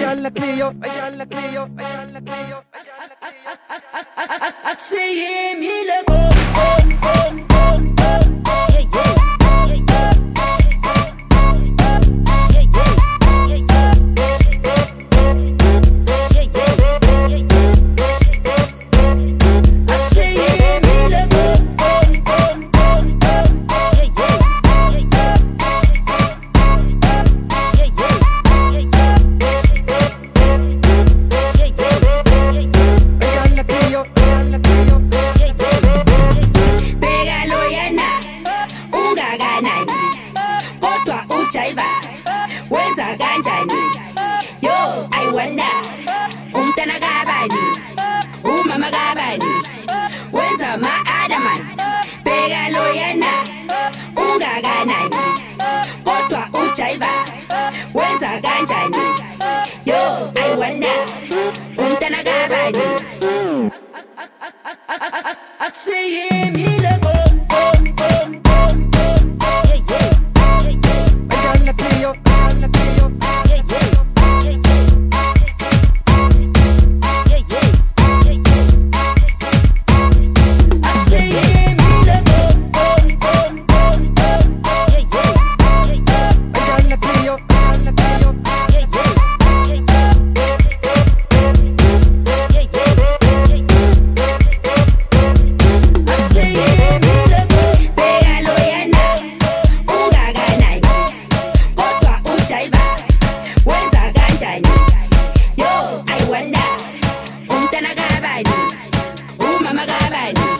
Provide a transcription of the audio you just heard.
ayala Cleo, ayala Cleo, ayala Cleo, ayala Cleo. Say him, he let go. Wenza kanjani yo I wonder umntana kabani umama kabani wenza ma adaman bheka lo yena ungakanani kodwa ujiva wenza kanjani yo I wonder umntana kabani akuseyimi hile go yo I wonder umntana kabani umama kabani